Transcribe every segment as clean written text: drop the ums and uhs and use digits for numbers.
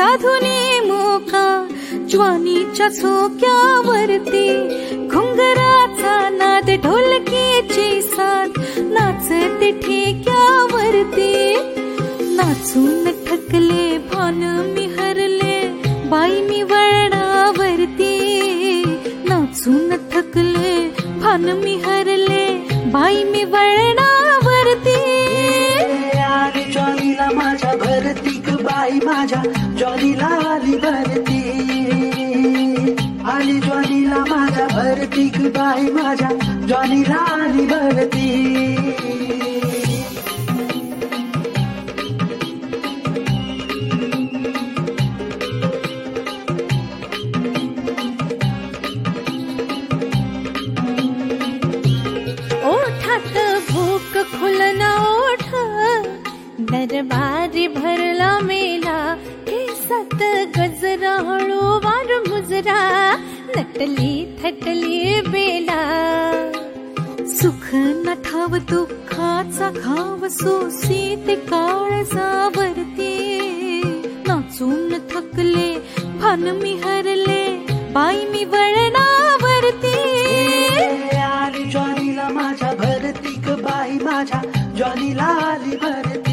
साधुनी मोका ज्वानीच्या झोक्यावरती घुंगराचा नाद ढोलकीची साथ नाचते ठेक्यावरती नाचून थकले भान मी हरले बाई मी वळणावरती नाचून थकले भान मी हरले बाई मी वळणावरती आली ज्वानीला माझ्या भरती ग बाई माझ्या ज्वानीला आली भरती आली ज्वानीला माझ्या भरती ग बाई माझ्या ज्वानीला आली भरती ओठात भूक खुलना ओठ दरबारी भरला मेला केसात गजरा हळूवार मुजरा नटली थटली बेला सुख न ठाव दुःखाचा घाव सोसीत काळजावरती नाचून थकले भान मी हरले बाई मी वळणावरती आली ज्वानीला माझ्या भरती ग बाई माझ्या ज्वानीला आली भरती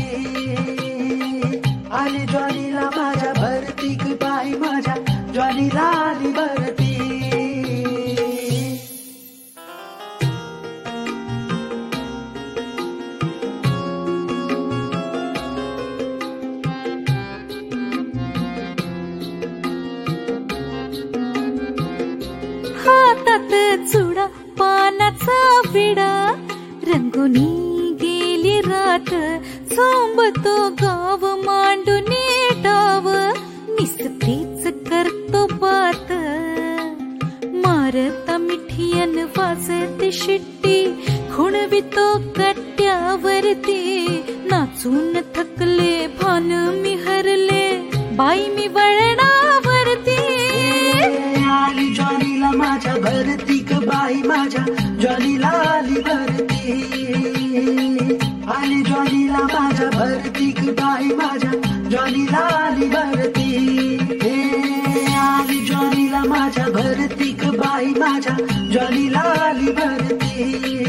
आली ज्वानीला माझ्या भरती ग बाई माझ्या ज्वानीला आली भरती हातात चुडा पानाचा विडा रंगुनी गेली रात सोंबतो गाव मांडून डाव निसतीच करतो बात मारता मिठियन वाजते शिट्टी खुणवितो कट्ट्यावरती नाचून थकले भान मी हरले बाई मी वळणावरती आली ज्वानीला माझ्या भरती ग बाई माझ्या ज्वानीला आली भरती आली ज्वानीला माझ्या भरती ग बाई माझ्या ज्वानीला आली भरती आली ज्वानीला माझ्या भरती ग बाई माझ्या ज्वानीला आली भरती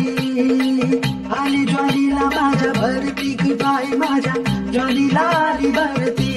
आली ज्वानीला माझ्या भरती ग बाई माझ्या ज्वानीला आली भरती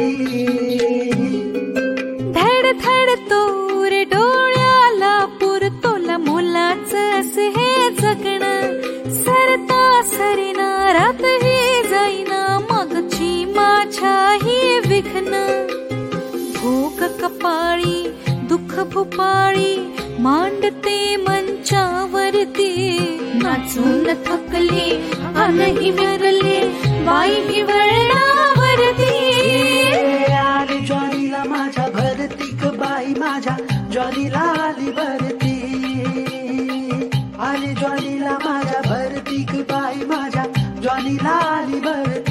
धड धड तोर डोळ्याला पुरतोला मुलाच असे हे जगणं सरता सरीना रात ही जाईना मगची माझ्याही विघ्न भोग कपाळी दुःख भोपाळी मांडते मंचावरती नाचून थकले भानही मिरले बाई मी वळणावरती आली ज्वानीला माझ्या भरती ग बाई माझ्या ज्वानीला आली भरती आली ज्वानीला माझ्या भरती ग बाई माझ्या ज्वानीला आली भरती